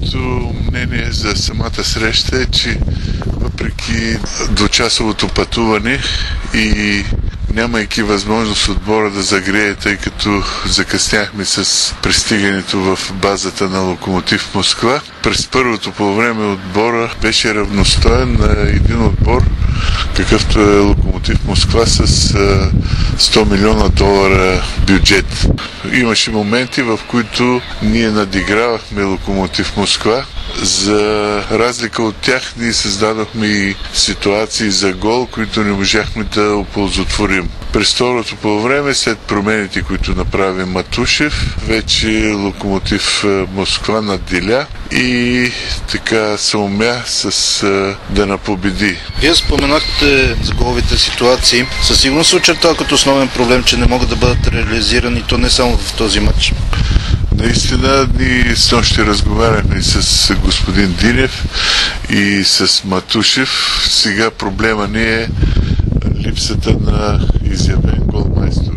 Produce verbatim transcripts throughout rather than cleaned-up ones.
Моето мнение за самата среща е, че въпреки двучасовото пътуване и нямайки възможност отбора да загрее, тъй като закъсняхме с пристигането в базата на Локомотив Москва, през първото по време отбора беше равностоен на един отбор, какъвто е Локомотив Москва с сто милиона долара бюджет. Имаше моменти, в които ние надигравахме Локомотив Москва. За разлика от тях, ние създадохме и ситуации за гол, които не можахме да оползотворим. През второто по време, след промените, които направи Матушев, вече Локомотив Москва надделя и така се умя с да напобеди. Вие споменахте за головите ситуации. Със сигурност се очертава като основен проблем, че не могат да бъдат реализирани, то не само в този матч. Наистина, ние с нощи разговаряхме с господин Динев и с Матушев. Сега проблема ни е липсата на изявен голмайстор.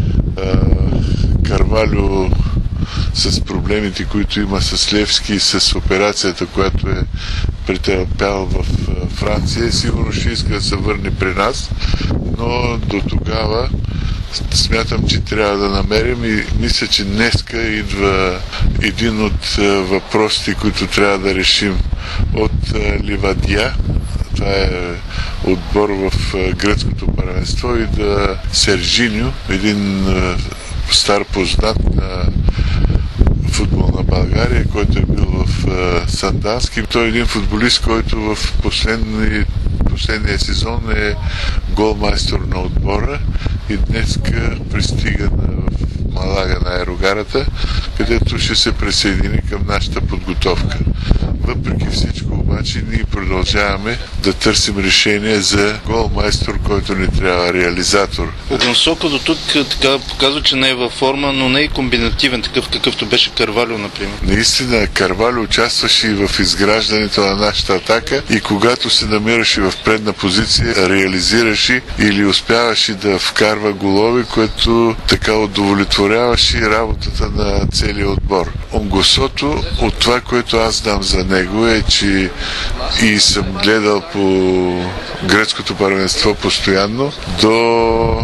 Карвалю с проблемите, които има с Левски и с операцията, която е претърпял в Франция, сигурно ще иска да се върне при нас, но до тогава смятам, че трябва да намерим и мисля, че днеска идва един от въпросите, които трябва да решим от Ливадия. Това е отбор в гръцкото първенство, и да Сержиньо, един стар познат на футбол на България, който е бил в Сандански. Той е един футболист, който в последни, последния сезон е голмайстор на отбора и днеска пристига в Малага на аерогарата, където ще се присъедини към нашата подготовка. Въпреки всичко обаче ние продължаваме да търсим решение за голмайстор, който ни трябва, реализатор. Огнасоко до тук така показва, че не е във форма, но не е комбинативен, такъв какъвто беше Карвалю, например. Наистина, Карвалю участваше и в изграждането на нашата атака и когато се намираше в предна позиция, реализираше или успяваше да вкарва голови, което така удовлетворяваше работата на целия отбор. Онгосото, от това, което аз знам за него, е, че и съм гледал по гръцкото първенство постоянно, до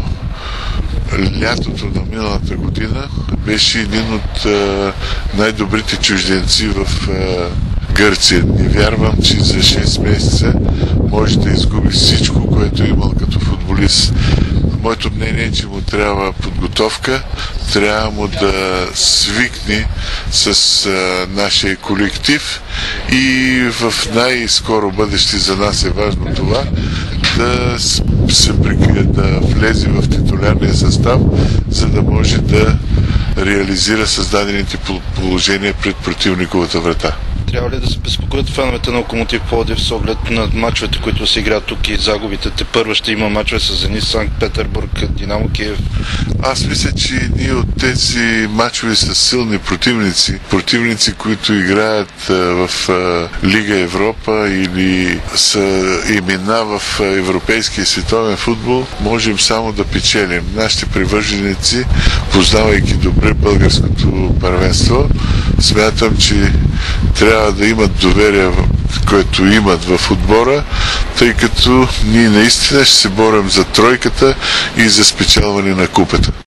лятото на миналата година беше един от а, най-добрите чужденци в а, Гърция. Не вярвам, че за шест месеца може да изгуби всичко, което е имал като футболист. Моето мнение е, че му трябва подготовка, трябва му да свикне с а, нашия колектив и в най-скоро бъдеще за нас е важно това да се да влезе в титулярния състав, за да може да реализира създадените положения пред противниковата врата. Трябва ли да се безпокоят феновете на Локомотив Пловдив с оглед на мачовете, които се играят тук и загубите? Те първо ще има мачове с Зенит Санкт-Петербург, Динамо Киев. Аз мисля, че ние от тези мачове са силни противници. Противници, които играят в Лига Европа или са имена в европейския световен футбол, можем само да печелим. Нашите привърженици, познавайки добре българското първенство, смятам, че трябва да имат доверие, което имат в отбора, тъй като ние наистина ще се борим за тройката и за спечелване на купата.